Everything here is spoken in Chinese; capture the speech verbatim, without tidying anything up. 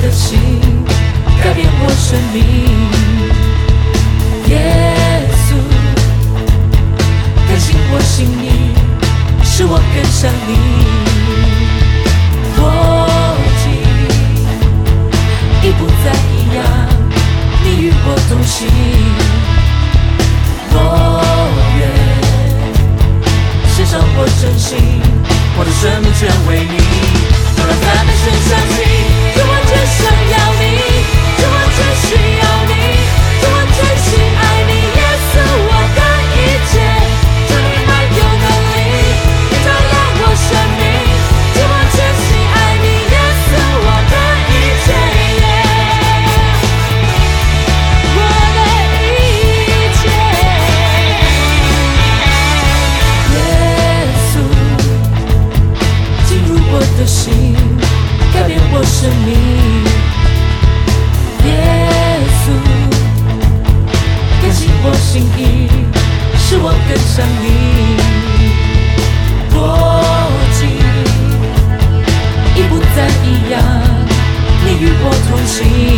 的心，改变我生命。耶稣，更新我心意，使我更像你。我已已不再一样，你与我同行。我愿献上我真心，我的生命全为你。我让赞美声响起，主我只想要你，主我只需要你，主我真心爱你，耶稣我的一切，主你满有能力，你照亮我生命，主我真心爱你，耶稣我的一切，我的一切，耶稣进入我的心，改变我生命。耶稣更新我心意，使我更像你。我已已不再一样，你与我同行。